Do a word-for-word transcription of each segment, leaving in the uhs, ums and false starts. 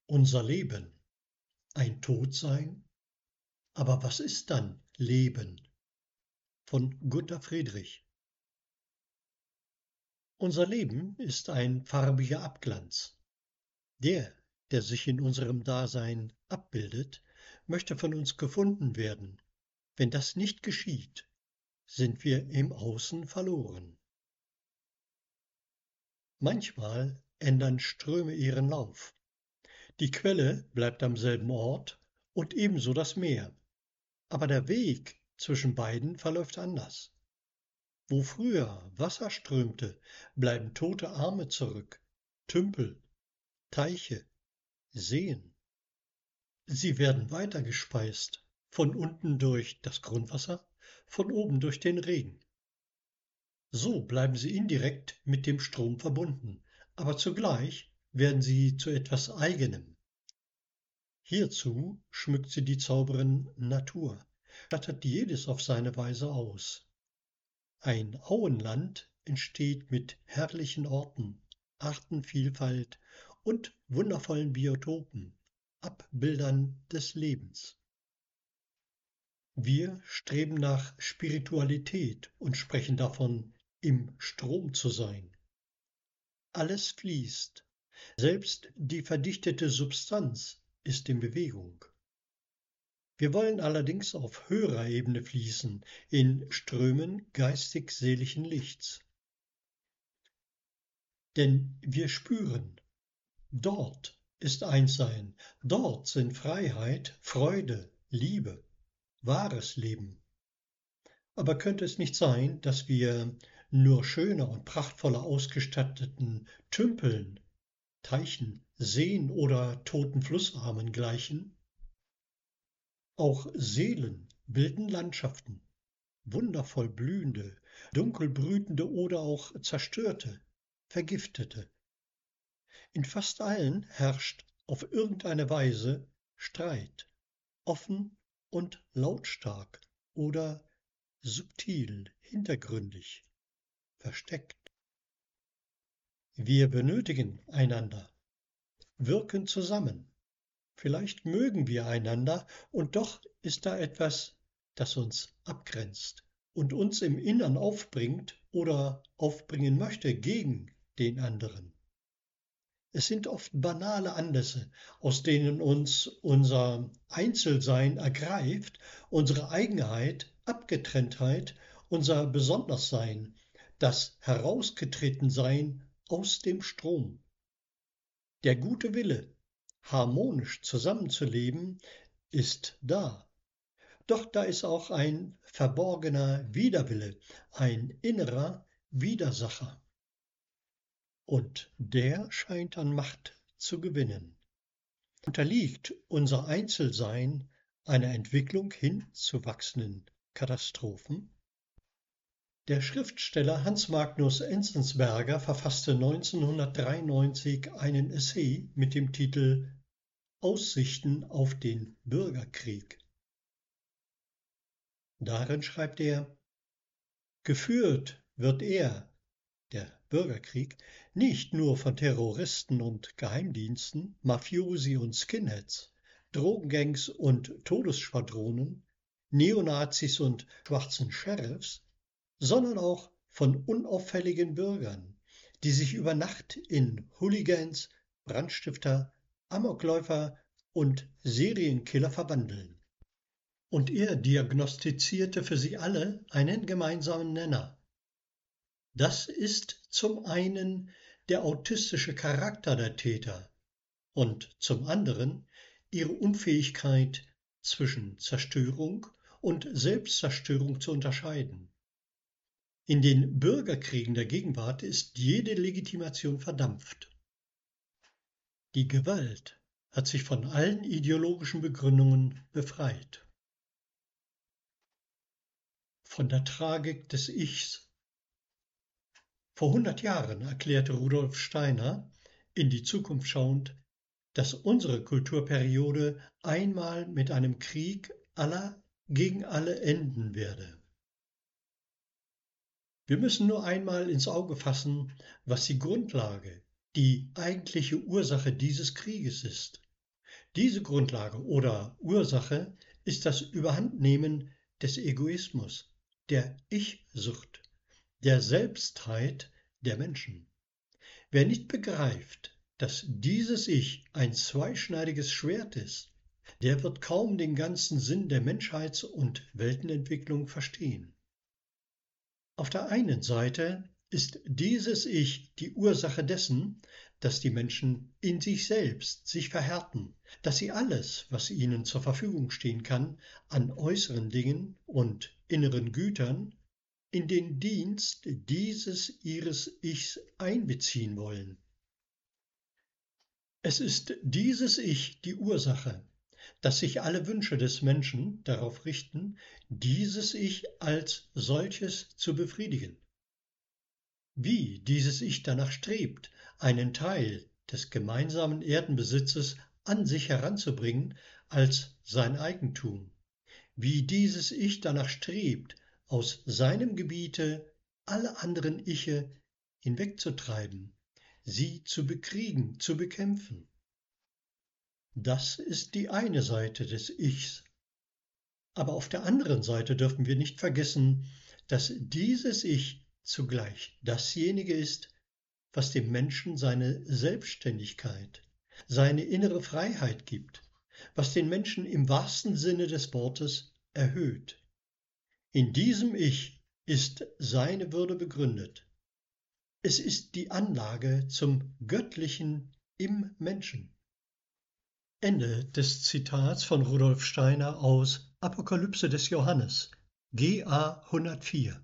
Unser Leben, ein Todsein? Aber was ist dann Leben? Von Gunther Friedrich. Unser Leben ist ein farbiger Abglanz. Der, der sich in unserem Dasein abbildet, möchte von uns gefunden werden. Wenn das nicht geschieht, sind wir im Außen verloren. Manchmal ändern Ströme ihren Lauf. Die Quelle bleibt am selben Ort und ebenso das Meer. Aber der Weg zwischen beiden verläuft anders. Wo früher Wasser strömte, bleiben tote Arme zurück, Tümpel, Teiche, Seen. Sie werden weitergespeist, von unten durch das Grundwasser, von oben durch den Regen. So bleiben sie indirekt mit dem Strom verbunden, aber zugleich werden sie zu etwas Eigenem. Hierzu schmückt sie die Zauberin Natur, stattet jedes auf seine Weise aus. Ein Auenland entsteht mit herrlichen Orten, Artenvielfalt und wundervollen Biotopen, Abbildern des Lebens. Wir streben nach Spiritualität und sprechen davon, im Strom zu sein. Alles fließt, selbst die verdichtete Substanz ist in Bewegung. Wir wollen allerdings auf höherer Ebene fließen, in Strömen geistig-seelischen Lichts. Denn wir spüren, dort ist Einssein, dort sind Freiheit, Freude, Liebe, wahres Leben. Aber könnte es nicht sein, dass wir nur schöner und prachtvoller ausgestatteten Tümpeln, Teichen, Seen oder toten Flussarmen gleichen? Auch Seelen bilden Landschaften, wundervoll blühende, dunkel brütende oder auch zerstörte, vergiftete. In fast allen herrscht auf irgendeine Weise Streit, offen und lautstark oder subtil, hintergründig, versteckt. Wir benötigen einander, wirken zusammen. Vielleicht mögen wir einander und doch ist da etwas, das uns abgrenzt und uns im Innern aufbringt oder aufbringen möchte gegen den anderen. Es sind oft banale Anlässe, aus denen uns unser Einzelsein ergreift, unsere Eigenheit, Abgetrenntheit, unser Besonderssein, das Herausgetretensein aus dem Strom. Der gute Wille, harmonisch zusammenzuleben, ist da. Doch da ist auch ein verborgener Widerwille, ein innerer Widersacher. Und der scheint an Macht zu gewinnen. Unterliegt unser Einzelsein einer Entwicklung hin zu wachsenden Katastrophen? Der Schriftsteller Hans Magnus Enzensberger verfasste neunzehnhundertdreiundneunzig einen Essay mit dem Titel Aussichten auf den Bürgerkrieg. Darin schreibt er: Geführt wird er, der Bürgerkrieg, nicht nur von Terroristen und Geheimdiensten, Mafiosi und Skinheads, Drogengangs und Todesschwadronen, Neonazis und schwarzen Sheriffs, sondern auch von unauffälligen Bürgern, die sich über Nacht in Hooligans, Brandstifter, Amokläufer und Serienkiller verwandeln. Und er diagnostizierte für sie alle einen gemeinsamen Nenner. Das ist zum einen der autistische Charakter der Täter und zum anderen ihre Unfähigkeit, zwischen Zerstörung und Selbstzerstörung zu unterscheiden. In den Bürgerkriegen der Gegenwart ist jede Legitimation verdampft. Die Gewalt hat sich von allen ideologischen Begründungen befreit. Von der Tragik des Ichs. Vor hundert Jahren erklärte Rudolf Steiner, in die Zukunft schauend, dass unsere Kulturperiode einmal mit einem Krieg aller gegen alle enden werde. Wir müssen nur einmal ins Auge fassen, was die Grundlage, die eigentliche Ursache dieses Krieges ist. Diese Grundlage oder Ursache ist das Überhandnehmen des Egoismus, der Ich-Sucht, der Selbstheit der Menschen. Wer nicht begreift, dass dieses Ich ein zweischneidiges Schwert ist, der wird kaum den ganzen Sinn der Menschheits- und Weltenentwicklung verstehen. Auf der einen Seite ist dieses Ich die Ursache dessen, dass die Menschen in sich selbst sich verhärten, dass sie alles, was ihnen zur Verfügung stehen kann, an äußeren Dingen und inneren Gütern, in den Dienst dieses ihres Ichs einbeziehen wollen. Es ist dieses Ich die Ursache, dass sich alle Wünsche des Menschen darauf richten, dieses Ich als solches zu befriedigen. Wie dieses Ich danach strebt, einen Teil des gemeinsamen Erdenbesitzes an sich heranzubringen als sein Eigentum. Wie dieses Ich danach strebt, aus seinem Gebiete alle anderen Iche hinwegzutreiben, sie zu bekriegen, zu bekämpfen. Das ist die eine Seite des Ichs. Aber auf der anderen Seite dürfen wir nicht vergessen, dass dieses Ich zugleich dasjenige ist, was dem Menschen seine Selbstständigkeit, seine innere Freiheit gibt, was den Menschen im wahrsten Sinne des Wortes erhöht. In diesem Ich ist seine Würde begründet. Es ist die Anlage zum Göttlichen im Menschen. Ende des Zitats von Rudolf Steiner aus Apokalypse des Johannes, G A hundertvier.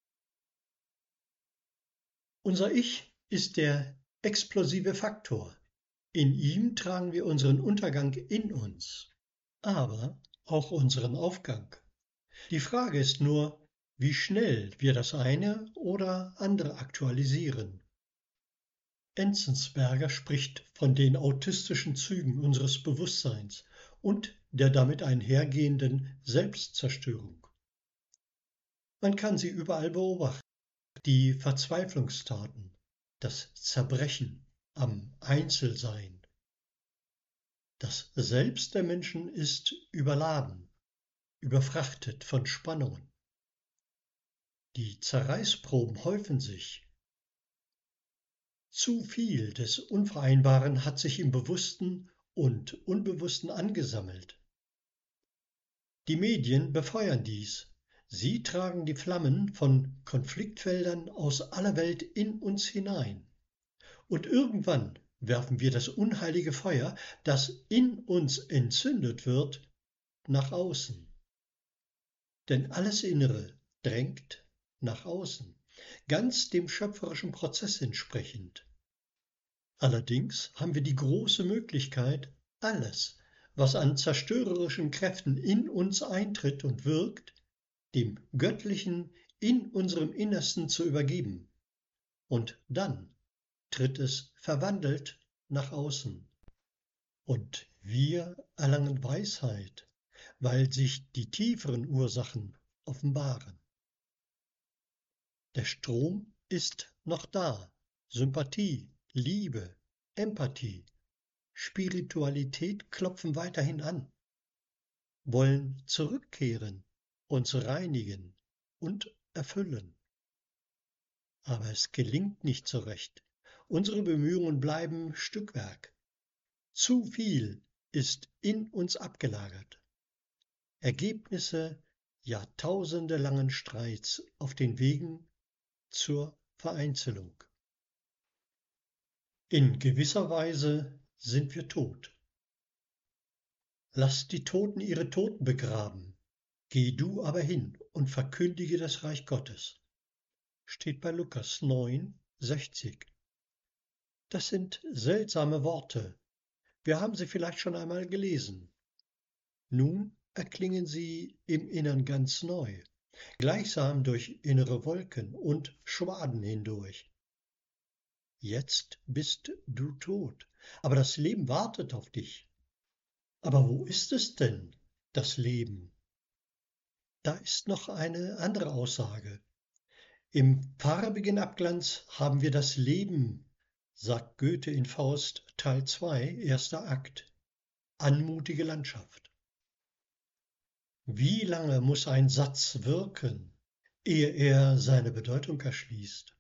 Unser Ich ist der explosive Faktor. In ihm tragen wir unseren Untergang in uns, aber auch unseren Aufgang. Die Frage ist nur, wie schnell wir das eine oder andere aktualisieren. Enzensberger spricht von den autistischen Zügen unseres Bewusstseins und der damit einhergehenden Selbstzerstörung. Man kann sie überall beobachten. Die Verzweiflungstaten, das Zerbrechen am Einzelsein. Das Selbst der Menschen ist überladen, überfrachtet von Spannungen. Die Zerreißproben häufen sich. Zu viel des Unvereinbaren hat sich im Bewussten und Unbewussten angesammelt. Die Medien befeuern dies. Sie tragen die Flammen von Konfliktfeldern aus aller Welt in uns hinein. Und irgendwann werfen wir das unheilige Feuer, das in uns entzündet wird, nach außen. Denn alles Innere drängt nach außen, ganz dem schöpferischen Prozess entsprechend. Allerdings haben wir die große Möglichkeit, alles, was an zerstörerischen Kräften in uns eintritt und wirkt, dem Göttlichen in unserem Innersten zu übergeben. Und dann tritt es verwandelt nach außen. Und wir erlangen Weisheit, weil sich die tieferen Ursachen offenbaren. Der Strom ist noch da. Sympathie, Liebe, Empathie, Spiritualität klopfen weiterhin an, wollen zurückkehren, uns reinigen und erfüllen. Aber es gelingt nicht so recht. Unsere Bemühungen bleiben Stückwerk. Zu viel ist in uns abgelagert. Ergebnisse jahrtausendelangen Streits auf den Wegen zur Vereinzelung. In gewisser Weise sind wir tot. Lass die Toten ihre Toten begraben, geh du aber hin und verkündige das Reich Gottes. Steht bei Lukas neun, sechzig. Das sind seltsame Worte. Wir haben sie vielleicht schon einmal gelesen. Nun erklingen sie im Innern ganz neu, gleichsam durch innere Wolken und Schwaden hindurch. Jetzt bist du tot, aber das Leben wartet auf dich. Aber wo ist es denn, das Leben? Da ist noch eine andere Aussage. Im farbigen Abglanz haben wir das Leben, sagt Goethe in Faust, Teil zwei, erster Akt. anmutige Landschaft. Wie lange muss ein Satz wirken, ehe er seine Bedeutung erschließt?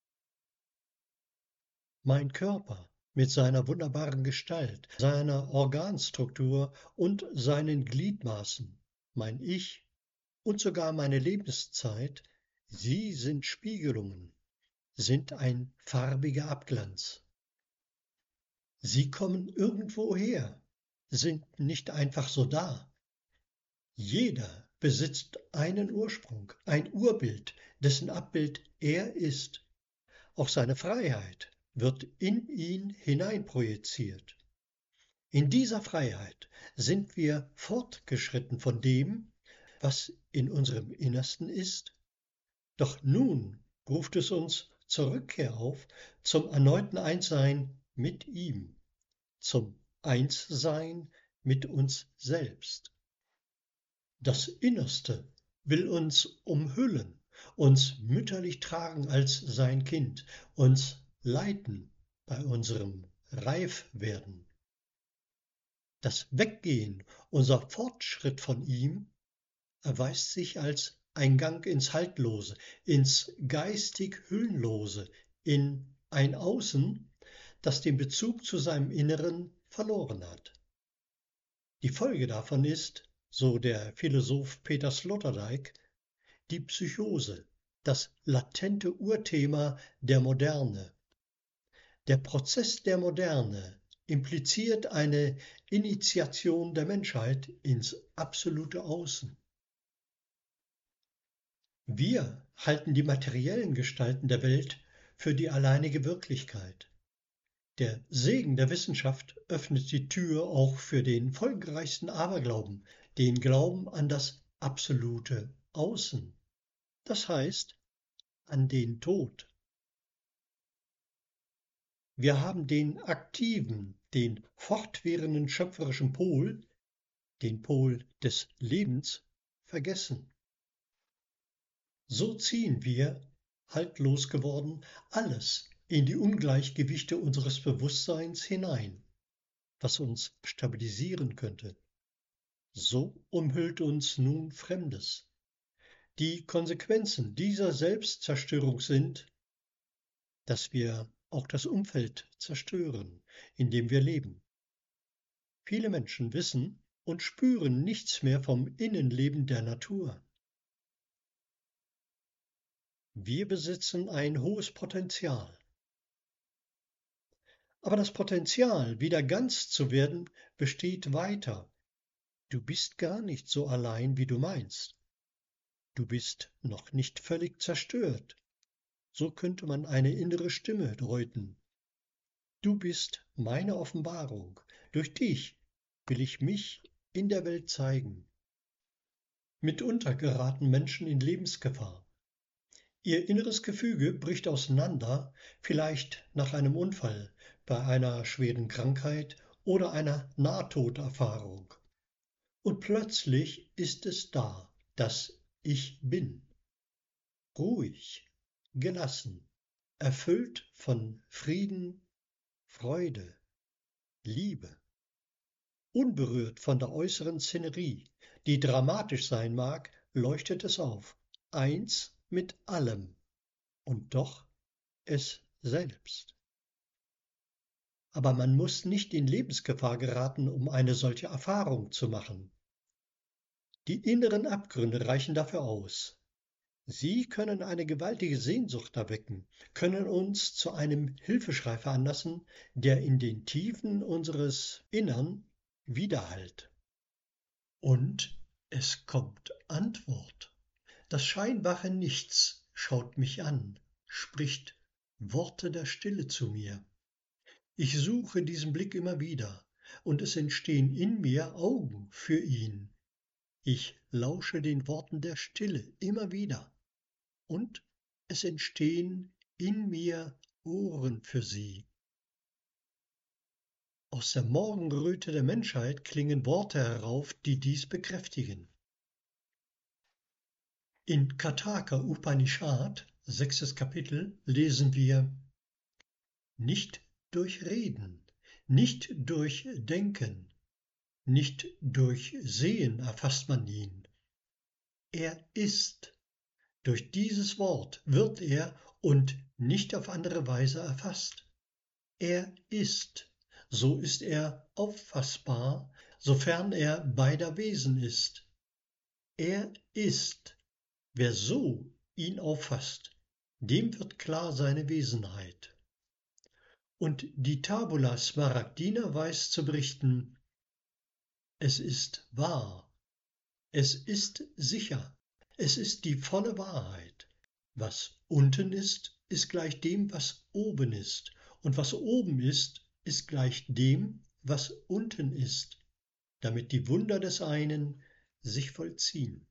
Mein Körper mit seiner wunderbaren Gestalt, seiner Organstruktur und seinen Gliedmaßen, mein Ich und sogar meine Lebenszeit, sie sind Spiegelungen, sind ein farbiger Abglanz. Sie kommen irgendwo her, sind nicht einfach so da. Jeder besitzt einen Ursprung, ein Urbild, dessen Abbild er ist. Auch seine Freiheit wird in ihn hineinprojiziert. In dieser Freiheit sind wir fortgeschritten von dem, was in unserem Innersten ist. Doch nun ruft es uns zur Rückkehr auf, zum erneuten Einssein mit ihm, zum Einssein mit uns selbst. Das Innerste will uns umhüllen, uns mütterlich tragen als sein Kind, uns leiten bei unserem Reifwerden. Das Weggehen, unser Fortschritt von ihm, erweist sich als ein Gang ins Haltlose, ins geistig Hüllenlose, in ein Außen, das den Bezug zu seinem Inneren verloren hat. Die Folge davon ist, so der Philosoph Peter Sloterdijk, die Psychose, das latente Urthema der Moderne. Der Prozess der Moderne impliziert eine Initiation der Menschheit ins absolute Außen. Wir halten die materiellen Gestalten der Welt für die alleinige Wirklichkeit. Der Segen der Wissenschaft öffnet die Tür auch für den folgenreichsten Aberglauben, den Glauben an das absolute Außen, das heißt an den Tod. Wir haben den aktiven, den fortwährenden schöpferischen Pol, den Pol des Lebens, vergessen. So ziehen wir, haltlos geworden, alles in die Ungleichgewichte unseres Bewusstseins hinein, was uns stabilisieren könnte. So umhüllt uns nun Fremdes. Die Konsequenzen dieser Selbstzerstörung sind, dass wir auch das Umfeld zerstören, in dem wir leben. Viele Menschen wissen und spüren nichts mehr vom Innenleben der Natur. Wir besitzen ein hohes Potenzial. Aber das Potenzial, wieder ganz zu werden, besteht weiter. Du bist gar nicht so allein, wie du meinst. Du bist noch nicht völlig zerstört. So könnte man eine innere Stimme deuten. Du bist meine Offenbarung. Durch dich will ich mich in der Welt zeigen. Mitunter geraten Menschen in Lebensgefahr. Ihr inneres Gefüge bricht auseinander, vielleicht nach einem Unfall, bei einer schweren Krankheit oder einer Nahtoderfahrung. Und plötzlich ist es da, das Ich Bin. Ruhig, gelassen, erfüllt von Frieden, Freude, Liebe. Unberührt von der äußeren Szenerie, die dramatisch sein mag, leuchtet es auf, eins mit allem und doch es selbst. Aber man muss nicht in Lebensgefahr geraten, um eine solche Erfahrung zu machen. Die inneren Abgründe reichen dafür aus. Sie können eine gewaltige Sehnsucht erwecken, können uns zu einem Hilfeschrei veranlassen, der in den Tiefen unseres Innern widerhallt. Und es kommt Antwort. Das scheinbare Nichts schaut mich an, spricht Worte der Stille zu mir. Ich suche diesen Blick immer wieder, und es entstehen in mir Augen für ihn. Ich lausche den Worten der Stille immer wieder, und es entstehen in mir Ohren für sie. Aus der Morgenröte der Menschheit klingen Worte herauf, die dies bekräftigen. In Kataka Upanishad, sechstes Kapitel, lesen wir: Nicht durch Reden, nicht durch Denken, nicht durch Sehen erfasst man ihn. Er ist. Durch dieses Wort wird er und nicht auf andere Weise erfasst. Er ist. So ist er auffassbar, sofern er beider Wesen ist. Er ist. Wer so ihn auffasst, dem wird klar seine Wesenheit. Und die Tabula Smaragdina weiß zu berichten: Es ist wahr, es ist sicher, es ist die volle Wahrheit. Was unten ist, ist gleich dem, was oben ist, und was oben ist, ist gleich dem, was unten ist, damit die Wunder des einen sich vollziehen.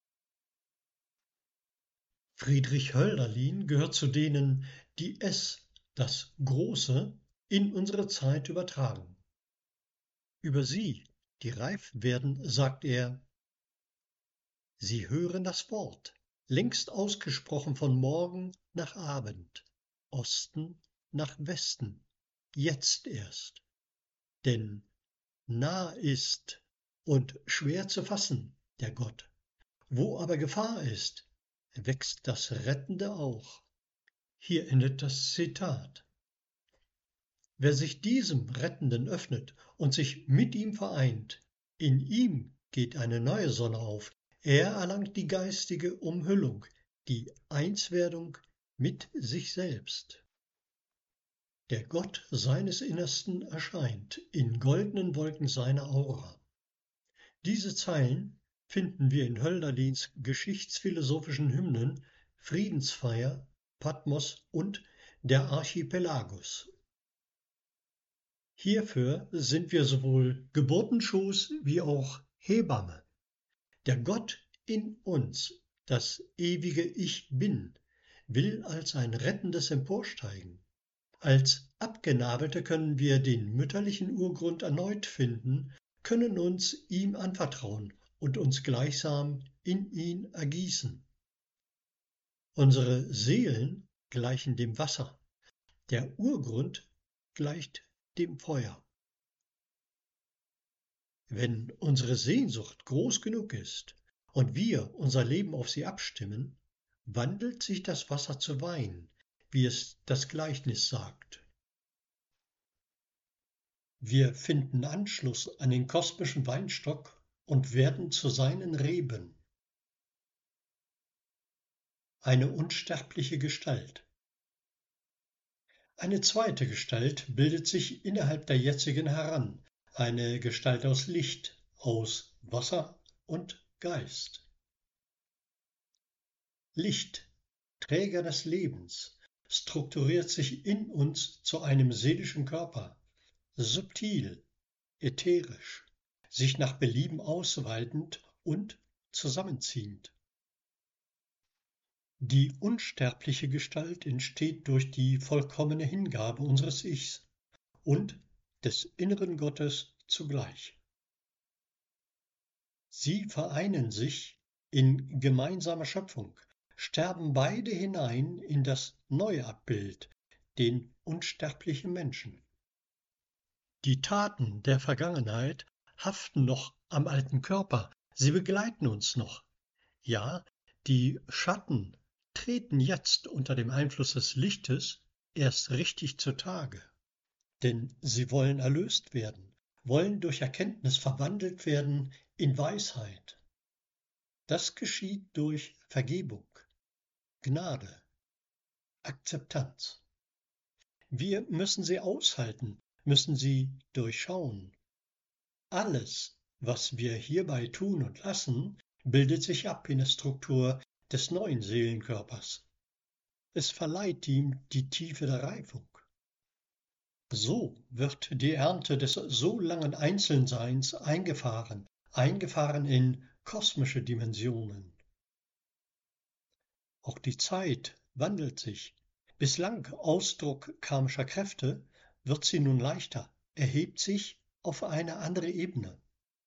Friedrich Hölderlin gehört zu denen, die es, das Große, in unsere Zeit übertragen. Über sie, die reif werden, sagt er: Sie hören das Wort, längst ausgesprochen von Morgen nach Abend, Osten nach Westen, jetzt erst. Denn nah ist und schwer zu fassen der Gott. Wo aber Gefahr ist, wächst das Rettende auch. Hier endet das Zitat. Wer sich diesem Rettenden öffnet und sich mit ihm vereint, in ihm geht eine neue Sonne auf. Er erlangt die geistige Umhüllung, die Einswerdung mit sich selbst. Der Gott seines Innersten erscheint in goldenen Wolken seiner Aura. Diese Zeilen finden wir in Hölderlins geschichtsphilosophischen Hymnen Friedensfeier, Patmos und der Archipelagus. Hierfür sind wir sowohl Geburtenschoß wie auch Hebamme. Der Gott in uns, das ewige Ich Bin, will als ein rettendes emporsteigen. Als Abgenabelte können wir den mütterlichen Urgrund erneut finden, können uns ihm anvertrauen und uns gleichsam in ihn ergießen. Unsere Seelen gleichen dem Wasser, der Urgrund gleicht dem Feuer. Wenn unsere Sehnsucht groß genug ist und wir unser Leben auf sie abstimmen, wandelt sich das Wasser zu Wein, wie es das Gleichnis sagt. Wir finden Anschluss an den kosmischen Weinstock und werden zu seinen Reben. Eine unsterbliche Gestalt. Eine zweite Gestalt bildet sich innerhalb der jetzigen heran, eine Gestalt aus Licht, aus Wasser und Geist. Licht, Träger des Lebens, strukturiert sich in uns zu einem seelischen Körper, subtil, ätherisch, sich nach Belieben ausweitend und zusammenziehend. Die unsterbliche Gestalt entsteht durch die vollkommene Hingabe unseres Ichs und des inneren Gottes zugleich. Sie vereinen sich in gemeinsamer Schöpfung, sterben beide hinein in das neue Abbild, den unsterblichen Menschen. Die Taten der Vergangenheit haften noch am alten Körper, sie begleiten uns noch. Ja, die Schatten treten jetzt unter dem Einfluss des Lichtes erst richtig zutage. Denn sie wollen erlöst werden, wollen durch Erkenntnis verwandelt werden in Weisheit. Das geschieht durch Vergebung, Gnade, Akzeptanz. Wir müssen sie aushalten, müssen sie durchschauen. Alles, was wir hierbei tun und lassen, bildet sich ab in der Struktur des neuen Seelenkörpers. Es verleiht ihm die Tiefe der Reifung. So wird die Ernte des so langen Einzelnseins eingefahren, eingefahren in kosmische Dimensionen. Auch die Zeit wandelt sich. Bislang Ausdruck karmischer Kräfte, wird sie nun leichter, erhebt sich auf eine andere Ebene.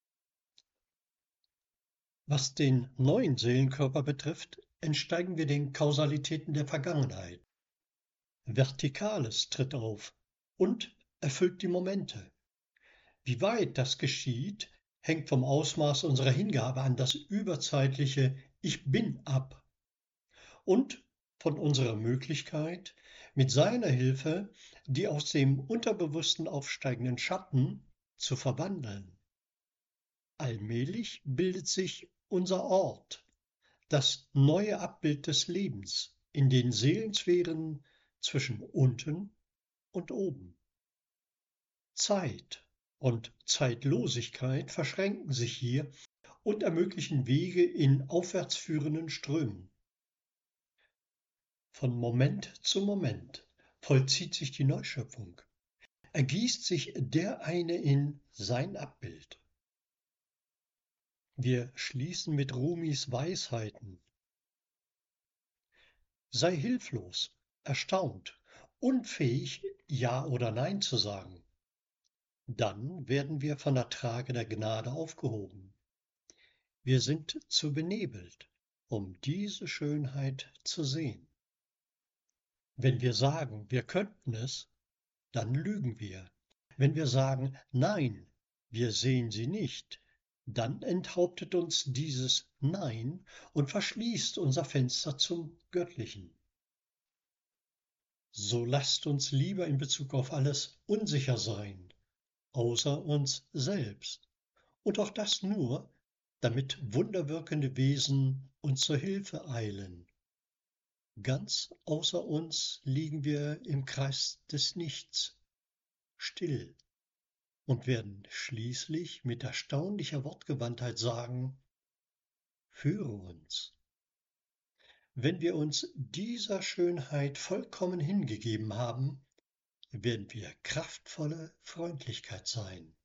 Was den neuen Seelenkörper betrifft, entsteigen wir den Kausalitäten der Vergangenheit. Vertikales tritt auf und erfüllt die Momente. Wie weit das geschieht, hängt vom Ausmaß unserer Hingabe an das überzeitliche Ich Bin ab und von unserer Möglichkeit, mit seiner Hilfe die aus dem Unterbewussten aufsteigenden Schatten zu verwandeln. Allmählich bildet sich unser Ort, das neue Abbild des Lebens in den Seelensphären zwischen unten und oben. Zeit und Zeitlosigkeit verschränken sich hier und ermöglichen Wege in aufwärts führenden Strömen. Von Moment zu Moment vollzieht sich die Neuschöpfung, ergießt sich der eine in sein Abbild. Wir schließen mit Rumis Weisheiten. Sei hilflos, erstaunt, unfähig, Ja oder Nein zu sagen. Dann werden wir von der Trage der Gnade aufgehoben. Wir sind zu benebelt, um diese Schönheit zu sehen. Wenn wir sagen, wir könnten es, dann lügen wir. Wenn wir sagen, nein, wir sehen sie nicht, dann enthauptet uns dieses Nein und verschließt unser Fenster zum Göttlichen. So lasst uns lieber in Bezug auf alles unsicher sein, außer uns selbst. Und auch das nur, damit wunderwirkende Wesen uns zur Hilfe eilen. Ganz außer uns liegen wir im Kreis des Nichts, still, und werden schließlich mit erstaunlicher Wortgewandtheit sagen, führe uns. Wenn wir uns dieser Schönheit vollkommen hingegeben haben, werden wir kraftvolle Freundlichkeit sein.